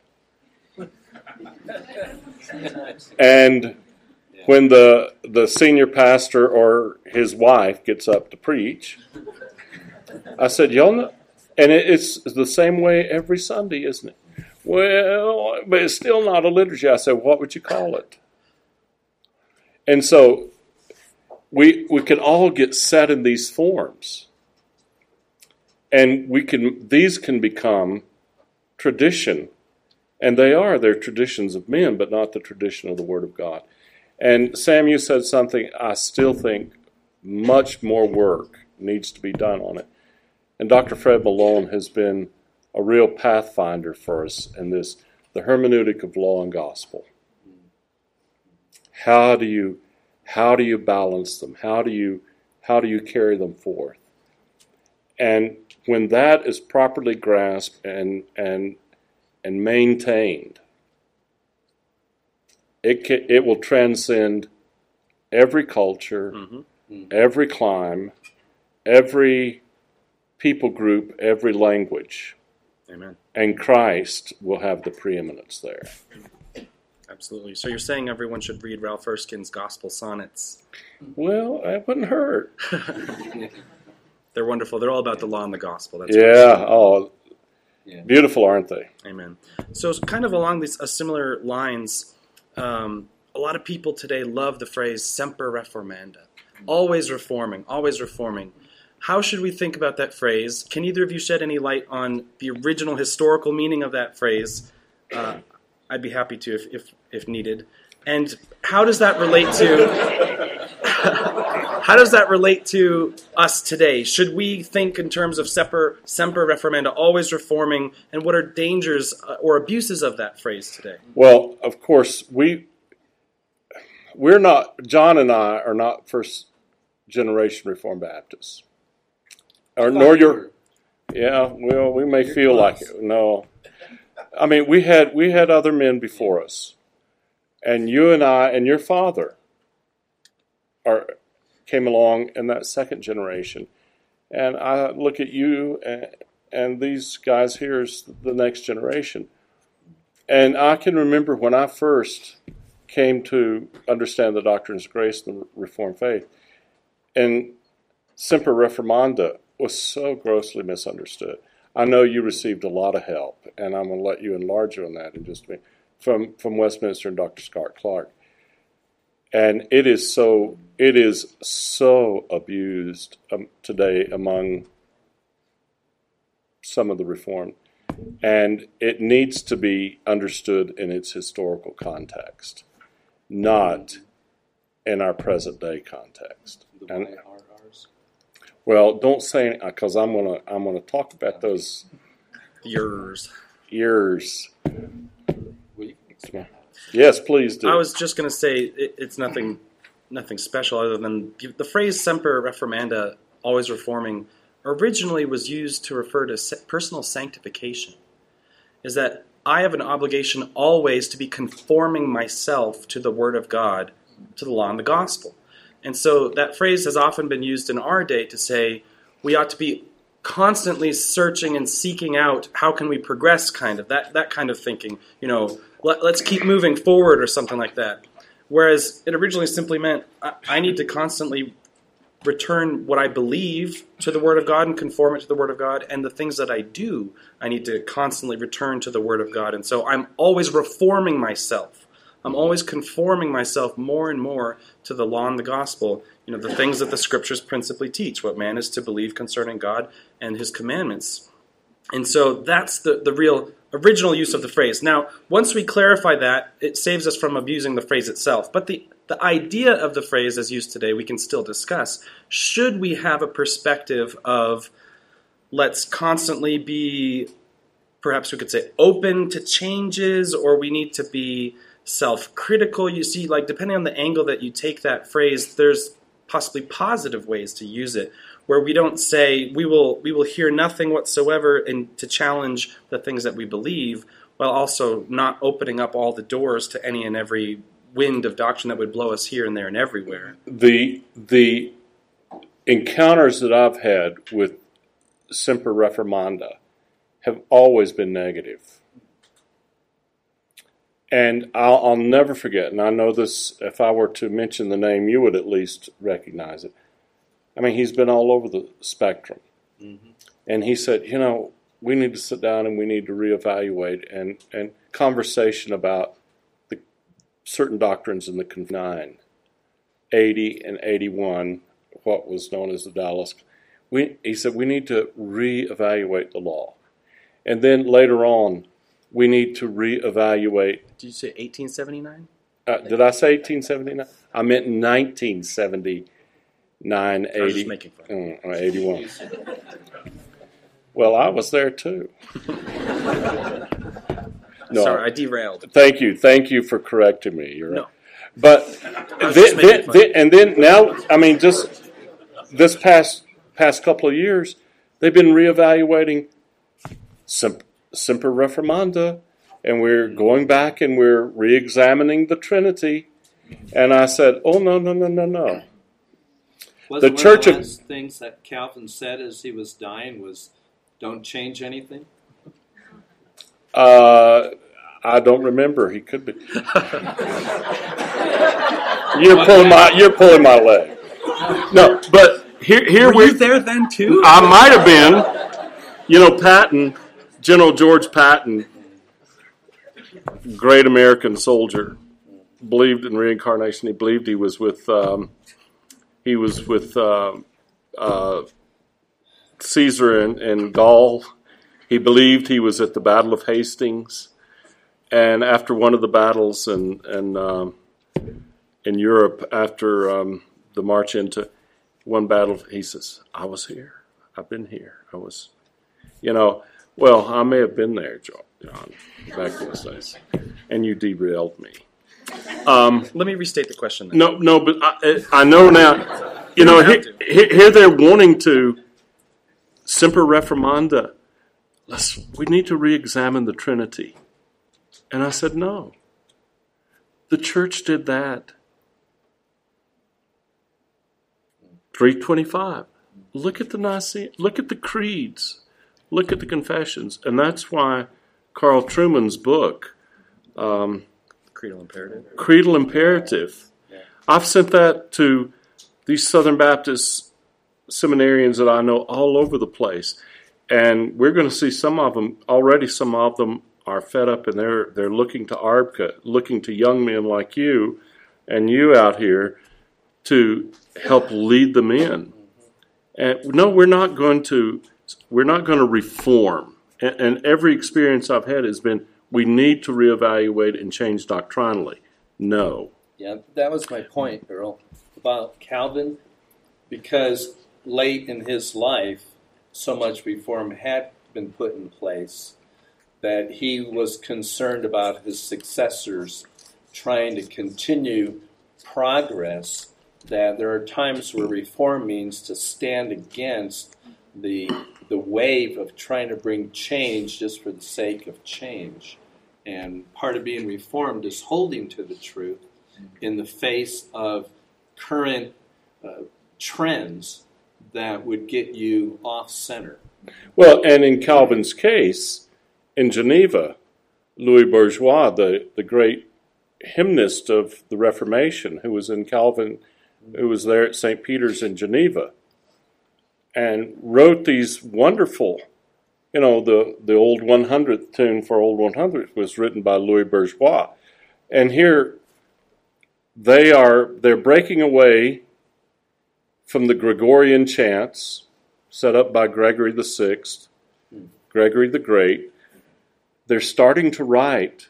And when the the senior pastor or his wife gets up to preach, I said, y'all know, and it, it's the same way every Sunday, isn't it? Well, but it's still not a liturgy. I said, what would you call it? And so we we can all get set in these forms. And we can these can become tradition. And they are. They're traditions of men, but not the tradition of the Word of God. And Sam, you said something I still think much more work needs to be done on it. And Doctor Fred Malone has been a real pathfinder for us in this, the hermeneutic of law and gospel. How do you how do you balance them? How do you how do you carry them forth? And when that is properly grasped and and and maintained, it can, it will transcend every culture, Mm-hmm. every clime, every people group, every language. Amen. And Christ will have the preeminence there. Absolutely. So you're saying everyone should read Ralph Erskine's Gospel Sonnets? Well, that wouldn't hurt. They're wonderful. They're all about the law and the gospel. That's Yeah. Oh, Yeah. beautiful, aren't they? Amen. So it's kind of along these uh, similar lines, um, a lot of people today love the phrase semper reformanda, always reforming, always reforming. How should we think about that phrase? Can either of you shed any light on the original historical meaning of that phrase? Uh, I'd be happy to if, if if needed. And how does that relate to how does that relate to us today? Should we think in terms of semper, semper reformanda, always reforming, and what are dangers or abuses of that phrase today? Well, of course, we we're not. John and I are not first generation Reformed Baptists, or nor your. Yeah, well, we may You're feel like close. it. No, I mean we had we had other men before us, and you and I and your father are came along in that second generation, and I look at you and, and these guys here is the next generation, and I can remember when I first came to understand the doctrines of grace and the Reformed faith, and semper reformanda was so grossly misunderstood. I know you received a lot of help, and I'm going to let you enlarge on that in just a minute, from, from Westminster and Doctor Scott Clark. And it is so it is so abused um, today among some of the Reformed, and it needs to be understood in its historical context, not in our present day context. The And Y R Rs. well, don't say because I'm gonna I'm gonna talk about those Yours. years. Will you explain? Yes, please do. I was just going to say it, it's nothing, nothing special other than the phrase semper reformanda, always reforming, originally was used to refer to personal sanctification. Is that I have an obligation always to be conforming myself to the Word of God, to the law and the gospel. And so that phrase has often been used in our day to say we ought to be constantly searching and seeking out how can we progress, kind of, that, that kind of thinking. You know, let, let's keep moving forward or something like that. Whereas it originally simply meant I, I need to constantly return what I believe to the Word of God and conform it to the Word of God, and the things that I do, I need to constantly return to the Word of God. And so I'm always reforming myself. I'm always conforming myself more and more to the law and the gospel, you know, the things that the Scriptures principally teach, what man is to believe concerning God and His commandments. And so that's the, the real original use of the phrase. Now, once we clarify that, it saves us from abusing the phrase itself. But the, the idea of the phrase as used today, we can still discuss. Should we have a perspective of let's constantly be, perhaps we could say, open to changes, or we need to be self-critical? You see, like, depending on the angle that you take that phrase, there's possibly positive ways to use it, where we don't say we will we will hear nothing whatsoever and to challenge the things that we believe, while also not opening up all the doors to any and every wind of doctrine that would blow us here and there and everywhere. The the encounters that I've had with semper reformanda have always been negative. And I'll, I'll never forget, and I know this, if I were to mention the name, you would at least recognize it. I mean, he's been all over the spectrum. Mm-hmm. And he said, you know, we need to sit down and we need to reevaluate, and, and conversation about the certain doctrines in the Conf nine, eighty and eighty-one, what was known as the Dallas. We, he said, we need to reevaluate the law. And then later on, we need to reevaluate. Did you say eighteen seventy-nine? Uh, did I say eighteen seventy-nine? I meant nineteen seventy-nine, eighty. I was just making fun. Mm, or eighty-one. Well, I was there too. No, Sorry, I derailed. Thank you. Thank you for correcting me. You're right. No. But was then, just making then, fun. then, and then now, I mean, just this past past couple of years, they've been reevaluating sem- semper reformanda, and we're going back and we're reexamining the Trinity. And I said, "Oh no, no, no, no, no." Wasn't The one Church of the of- last things that Calvin said as he was dying was, "Don't change anything"? Uh, I don't remember. He could be. You're pulling my. You're pulling my leg. No, but here, here Were we. you there then too? I might have been. You know, Patton, General George Patton, great American soldier, believed in reincarnation. He believed he was with. Um, he was with uh, uh, Caesar in, in Gaul. He believed he was at the Battle of Hastings, and after one of the battles in in, um, in Europe, after um, the march into one battle, he says, "I was here. I've been here. I was, you know, well, I may have been there, John, back in those days, and you derailed me." Um, Let me restate the question then. no, no, but I, I know now. You know, here, here they're wanting to semper reformanda. Let's, we need to re-examine the Trinity. And I said, no. The church did that. three twenty-five. Look at the Nicene, look at the creeds, look at the confessions. And that's why Carl Trueman's book, um, Creedal Imperative. Creedal Imperative, I've sent that to these Southern Baptist seminarians that I know all over the place. And we're going to see some of them, already some of them are fed up, and they're they're looking to A R B C A, looking to young men like you and you out here to help lead them in. And no, we're not going to we're not going to reform. And, and every experience I've had has been, we need to reevaluate and change doctrinally. No. Yeah, that was my point, Earl, about Calvin, because late in his life, so much reform had been put in place that he was concerned about his successors trying to continue progress, that there are times where reform means to stand against the the wave of trying to bring change just for the sake of change. And part of being reformed is holding to the truth in the face of current uh, trends that would get you off center. Well, and in Calvin's case, in Geneva, Louis Bourgeois, the, the great hymnist of the Reformation, who was in Calvin, who was there at Saint Peter's in Geneva, and wrote these wonderful, you know, the, the old one hundredth tune for Old one hundredth was written by Louis Bourgeois. And here they are, they're breaking away from the Gregorian chants set up by Gregory the Sixth, Gregory the Great. They're starting to write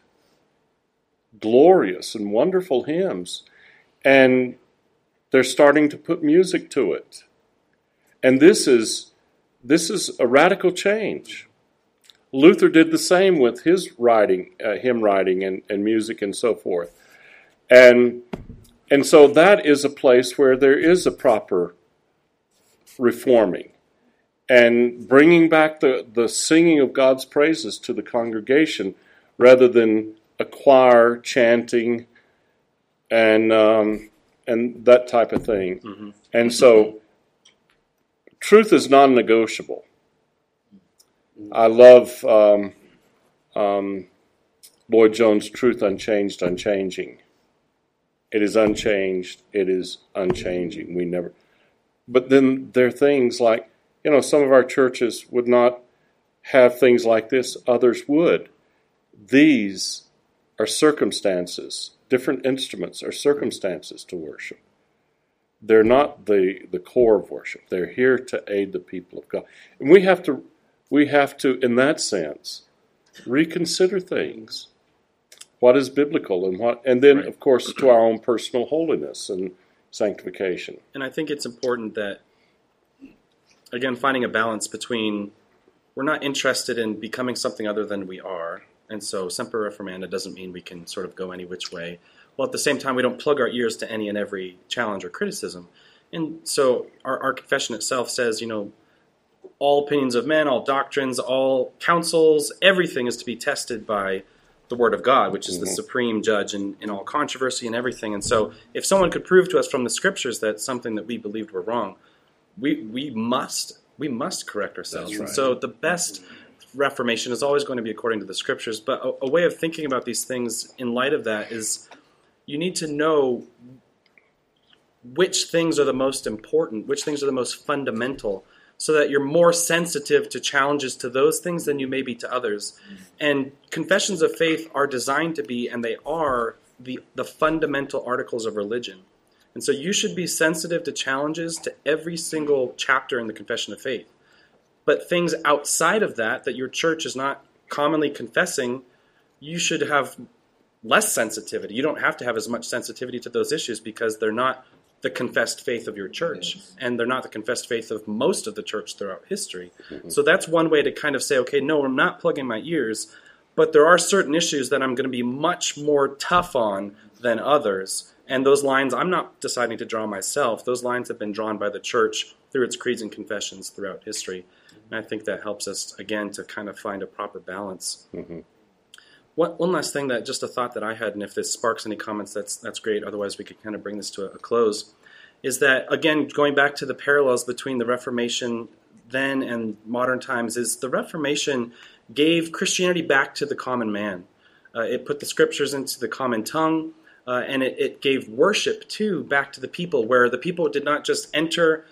glorious and wonderful hymns, and they're starting to put music to it. And this is this is a radical change. Luther did the same with his writing, uh, hymn writing and, and music and so forth. And and so that is a place where there is a proper reforming and bringing back the, the singing of God's praises to the congregation rather than a choir chanting and um, and that type of thing. Mm-hmm. And so truth is non-negotiable. I love um, um, Lloyd Jones' Truth Unchanged, Unchanging. It is unchanged. It is unchanging. We never. But then there are things like, you know, some of our churches would not have things like this. Others would. These are circumstances. Different instruments are circumstances to worship. They're not the, the core of worship. They're here to aid the people of God. And we have to, we have to, in that sense, reconsider things. What is biblical and what, and then, right. of course, to our own personal holiness and sanctification. And I think it's important that, again, finding a balance between we're not interested in becoming something other than we are, and so semper reformanda doesn't mean we can sort of go any which way. Well, at the same time, we don't plug our ears to any and every challenge or criticism. And so our, our confession itself says, you know, all opinions of men, all doctrines, all counsels, everything is to be tested by the Word of God, which is mm-hmm. the supreme judge in, in all controversy and everything. And so if someone could prove to us from the Scriptures that something that we believed were wrong, we we must we must correct ourselves. That's right. And so the best Reformation is always going to be according to the Scriptures, but a, a way of thinking about these things in light of that is you need to know which things are the most important, which things are the most fundamental, so that you're more sensitive to challenges to those things than you may be to others. And confessions of faith are designed to be, and they are, the, the fundamental articles of religion. And so you should be sensitive to challenges to every single chapter in the Confession of Faith. But things outside of that, that your church is not commonly confessing, you should have less sensitivity. You don't have to have as much sensitivity to those issues because they're not the confessed faith of your church, yes. and they're not the confessed faith of most of the church throughout history. Mm-hmm. So that's one way to kind of say, okay, no, I'm not plugging my ears, but there are certain issues that I'm going to be much more tough on than others. And those lines I'm not deciding to draw myself. Those lines have been drawn by the church through its creeds and confessions throughout history. And I think that helps us, again, to kind of find a proper balance. Mm-hmm. One, one last thing, that just a thought that I had, and if this sparks any comments, that's that's great. Otherwise, we could kind of bring this to a, a close, is that, again, going back to the parallels between the Reformation then and modern times, is the Reformation gave Christianity back to the common man. Uh, it put the Scriptures into the common tongue, uh, and it, it gave worship, too, back to the people, where the people did not just enter,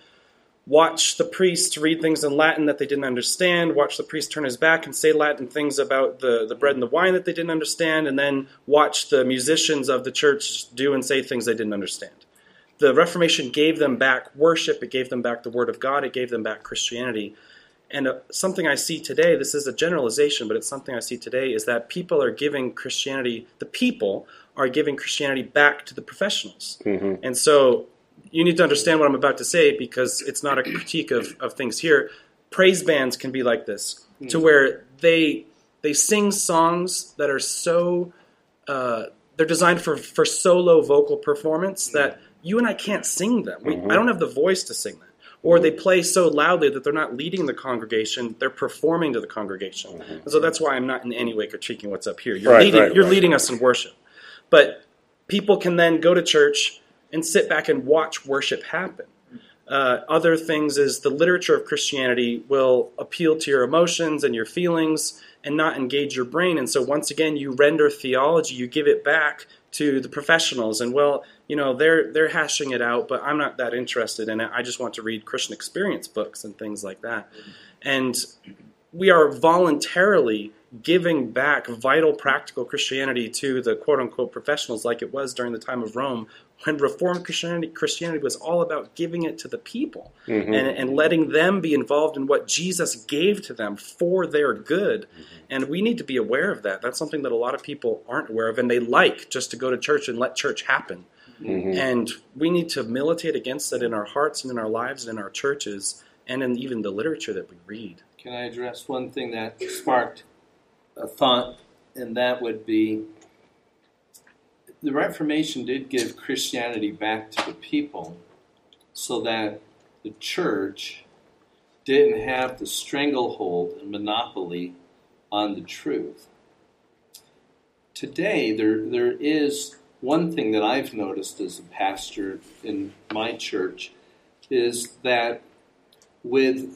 watch the priest read things in Latin that they didn't understand, watch the priest turn his back and say Latin things about the, the bread and the wine that they didn't understand, and then watch the musicians of the church do and say things they didn't understand. The Reformation gave them back worship, it gave them back the Word of God, it gave them back Christianity. And uh, something I see today, this is a generalization, but it's something I see today, is that people are giving Christianity, the people are giving Christianity back to the professionals. Mm-hmm. And so you need to understand what I'm about to say, because it's not a critique of, of things here. Praise bands can be like this, mm. to where they they sing songs that are so, uh, they're designed for, for solo vocal performance that you and I can't sing them. We, mm-hmm. I don't have the voice to sing them. Or they play so loudly that they're not leading the congregation, they're performing to the congregation. Mm-hmm. And so that's why I'm not in any way critiquing what's up here. You're, right, leading, right, you're right. leading us in worship. But people can then go to church and sit back and watch worship happen. Uh, other things is the literature of Christianity will appeal to your emotions and your feelings and not engage your brain. And so once again, you render theology, you give it back to the professionals. And well, you know, they're they're hashing it out, but I'm not that interested in it. I just want to read Christian experience books and things like that. And we are voluntarily giving back vital, practical Christianity to the quote-unquote professionals, like it was during the time of Rome, when Reformed Christianity, Christianity was all about giving it to the people, mm-hmm. and, and letting them be involved in what Jesus gave to them for their good. Mm-hmm. And we need to be aware of that. That's something that a lot of people aren't aware of, and they like just to go to church and let church happen. Mm-hmm. And we need to militate against that in our hearts and in our lives and in our churches, and in even the literature that we read. Can I address one thing that sparked a thought, and that would be, the Reformation did give Christianity back to the people so that the church didn't have the stranglehold and monopoly on the truth. Today, there there is one thing that I've noticed as a pastor in my church, is that with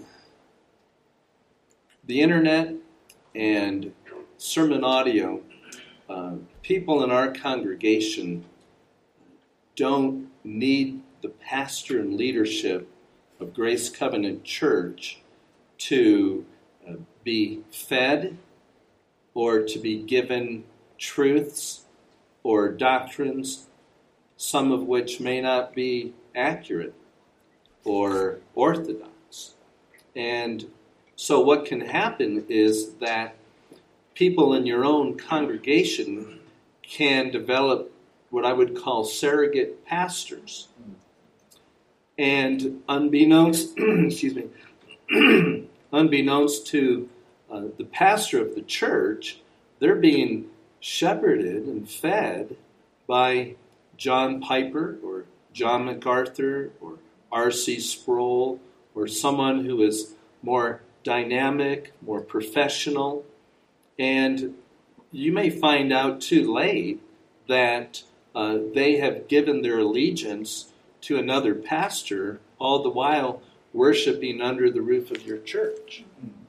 the internet and sermon audio, uh, people in our congregation don't need the pastor and leadership of Grace Covenant Church to uh, be fed or to be given truths or doctrines, some of which may not be accurate or orthodox. And so what can happen is that people in your own congregation can develop what I would call surrogate pastors. And unbeknownst, excuse me, unbeknownst to uh, the pastor of the church, they're being shepherded and fed by John Piper or John MacArthur or R C Sproul or someone who is more dynamic, more professional. And you may find out too late that uh, they have given their allegiance to another pastor, all the while worshiping under the roof of your church.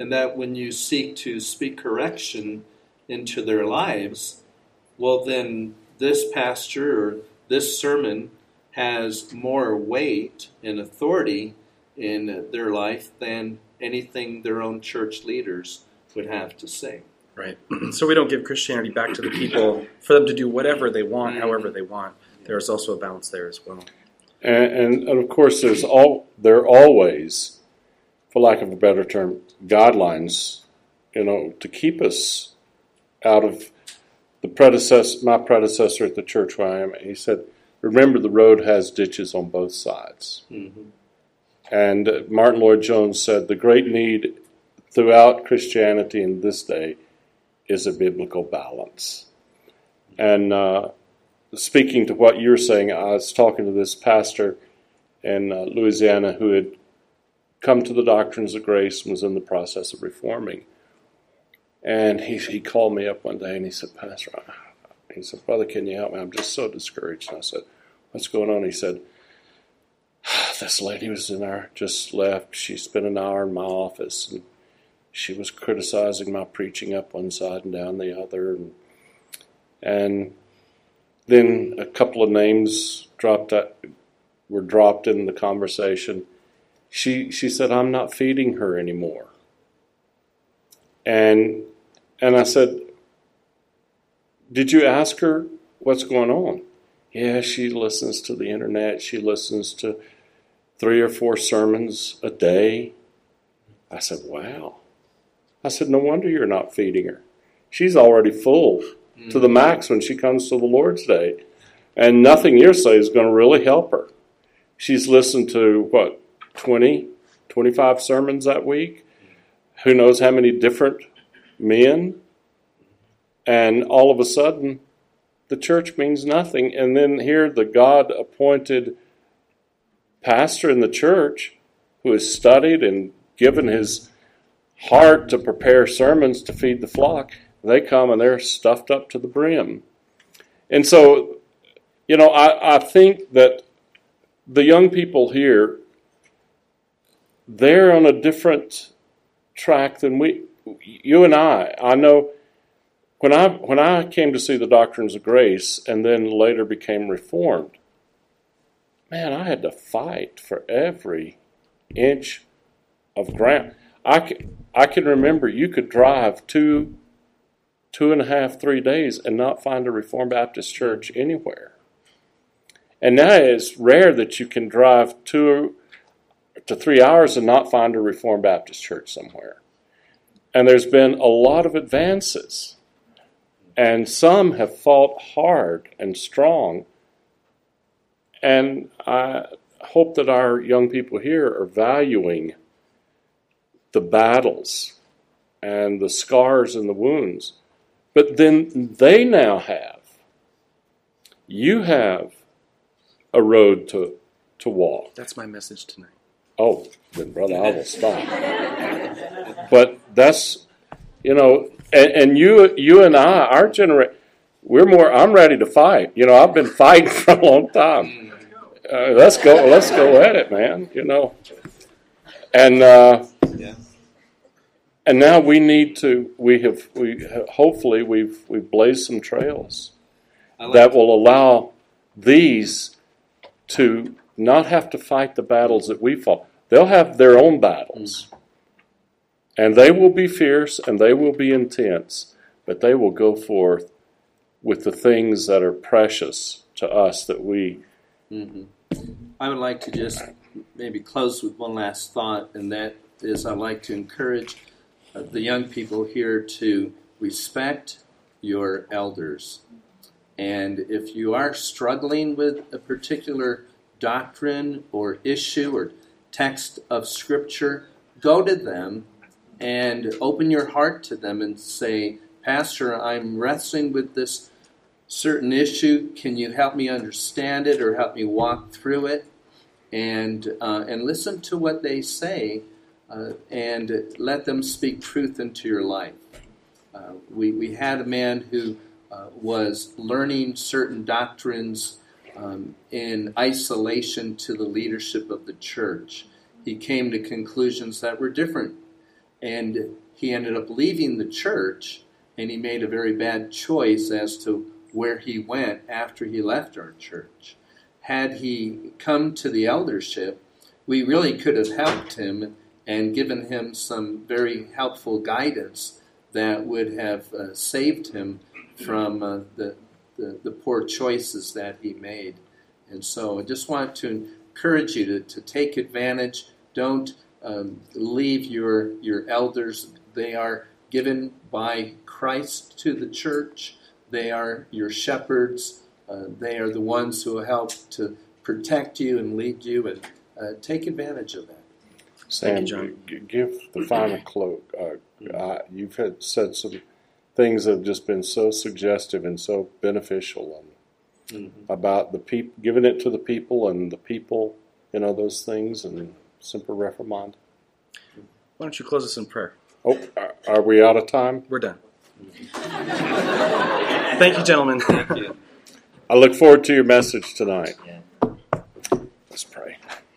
and that when you seek to speak correction into their lives, well, then this pastor or this sermon has more weight and authority in their life than anything their own church leaders would have to say. Right. So we don't give Christianity back to the people for them to do whatever they want, Mm-hmm. however they want. There's also a balance there as well. And, and, and of course, there's all there are always, for lack of a better term, guidelines, you know, to keep us out of the predecessor. My predecessor at the church where I am, he said, "Remember, the road has ditches on both sides." Mm-hmm. And uh, Martin Lloyd-Jones said, "The great need throughout Christianity in this day is a biblical balance." And uh, speaking to what you're saying, I was talking to this pastor in uh, Louisiana who had come to the doctrines of grace and was in the process of reforming. And he he called me up one day and he said, "Pastor," he said, "Brother, can you help me? I'm just so discouraged." And I said, "What's going on?" He said, "This lady was in there, just left. She spent an hour in my office, and she was criticizing my preaching up one side and down the other. And, and then a couple of names dropped out, were dropped in the conversation. She she said, 'I'm not feeding her anymore.' And and I said, 'Did you ask her what's going on?' 'Yeah, she listens to the internet. She listens to three or four sermons a day.' I said, 'Wow.' I said, 'No wonder you're not feeding her. She's already full mm-hmm. to the max when she comes to the Lord's Day. And nothing you say is going to really help her. She's listened to, what, twenty, twenty-five sermons that week? Who knows how many different men? And all of a sudden, the church means nothing. And then here the God-appointed pastor in the church who has studied and given his heart to prepare sermons to feed the flock, they come and they're stuffed up to the brim. And so, you know, I, I think that the young people here, they're on a different track than we, you and I. I know when I when I came to see the doctrines of grace and then later became Reformed, man, I had to fight for every inch of ground. I can, I can remember you could drive two, two and a half, three days and not find a Reformed Baptist church anywhere. And now it's rare that you can drive two to three hours and not find a Reformed Baptist church somewhere. And there's been a lot of advances. And some have fought hard and strong. And I hope that our young people here are valuing the battles and the scars and the wounds. But then they now have, you have a road to, to walk. That's my message tonight. Oh, then brother, I will stop. But that's, you know, and, and you you and I, our generation, we're more, I'm ready to fight. You know, I've been fighting for a long time. Uh, let's go, let's go at it, man, you know. And, uh, Yeah. And now we need to. We have. We hopefully we've we've blazed some trails like that will allow these to not have to fight the battles that we fought. They'll have their own battles, and they will be fierce and they will be intense. But they will go forth with the things that are precious to us that we. Mm-hmm. I would like to just maybe close with one last thought, and that is I'd like to encourage uh, the young people here to respect your elders. And if you are struggling with a particular doctrine or issue or text of Scripture, go to them and open your heart to them and say, Pastor, I'm wrestling with this certain issue. Can you help me understand it or help me walk through it? And uh, and listen to what they say uh, and let them speak truth into your life. Uh, we, we had a man who uh, was learning certain doctrines um, in isolation to the leadership of the church. He came to conclusions that were different and he ended up leaving the church, and he made a very bad choice as to where he went after he left our church. Had he come to the eldership, we really could have helped him and given him some very helpful guidance that would have uh, saved him from uh, the, the the poor choices that he made. And so I just want to encourage you to, to take advantage. Don't um, leave your, your elders. They are given by Christ to the church. They are your shepherds. Uh, they are the ones who will help to protect you and lead you, and uh, take advantage of that. Sam, you, g- give the final cloak. Uh, uh, you've had said some things that have just been so suggestive and so beneficial, and mm-hmm. about the people, giving it to the people, and the people, you know, those things, and Semper Reformanda. Why don't you close us in prayer? Oh, are, are we out of time? We're done. Thank you, gentlemen. Thank you. I look forward to your message tonight. Yeah. Let's pray.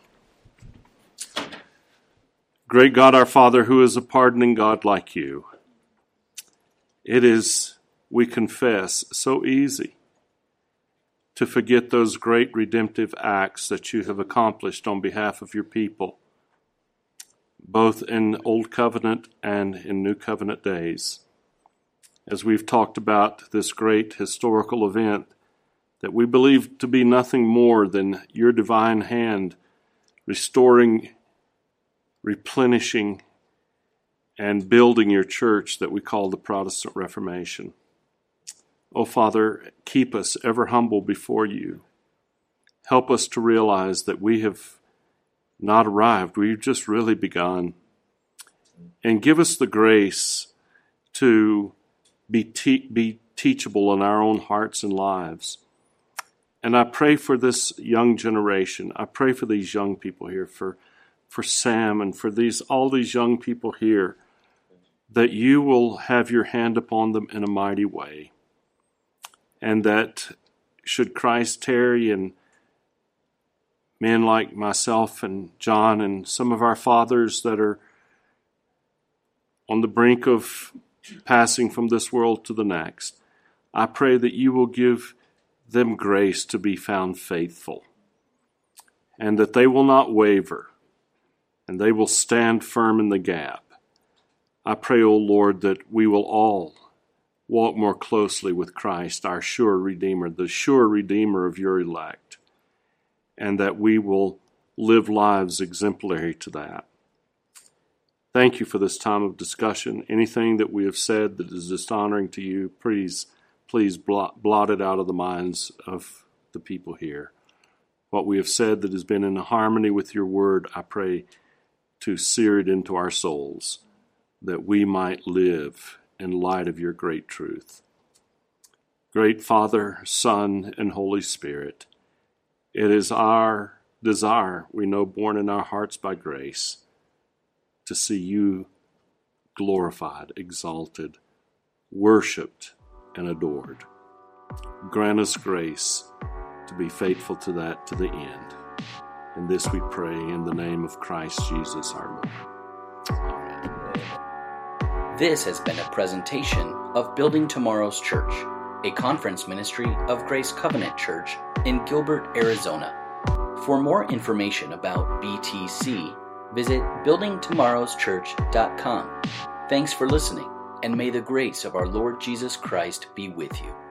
Great God, our Father, who is a pardoning God like you, it is, we confess, so easy to forget those great redemptive acts that you have accomplished on behalf of your people, both in Old Covenant and in New Covenant days. As we've talked about this great historical event that we believe to be nothing more than your divine hand restoring, replenishing, and building your church that we call the Protestant Reformation. Oh, Father, keep us ever humble before you. Help us to realize that we have not arrived. We've just really begun. And give us the grace to be, te- be teachable in our own hearts and lives. And I pray for this young generation. I pray for these young people here, for for Sam and for these all these young people here, that you will have your hand upon them in a mighty way. And that should Christ tarry, and men like myself and John and some of our fathers that are on the brink of passing from this world to the next, I pray that you will give them grace to be found faithful, and that they will not waver, and they will stand firm in the gap. I pray, O Lord, that we will all walk more closely with Christ, our sure Redeemer, the sure Redeemer of your elect, and that we will live lives exemplary to that. Thank you for this time of discussion. Anything that we have said that is dishonoring to you, please Please blot, blot it out of the minds of the people here. What we have said that has been in harmony with your word, I pray to sear it into our souls, that we might live in light of your great truth. Great Father, Son, and Holy Spirit, it is our desire, we know born in our hearts by grace, to see you glorified, exalted, worshipped, and adored. Grant us grace to be faithful to that to the end. And this we pray in the name of Christ Jesus our Lord. Amen. This has been a presentation of Building Tomorrow's Church, a conference ministry of Grace Covenant Church in Gilbert, Arizona. For more information about B T C, visit building tomorrows church dot com. Thanks for listening, and may the grace of our Lord Jesus Christ be with you.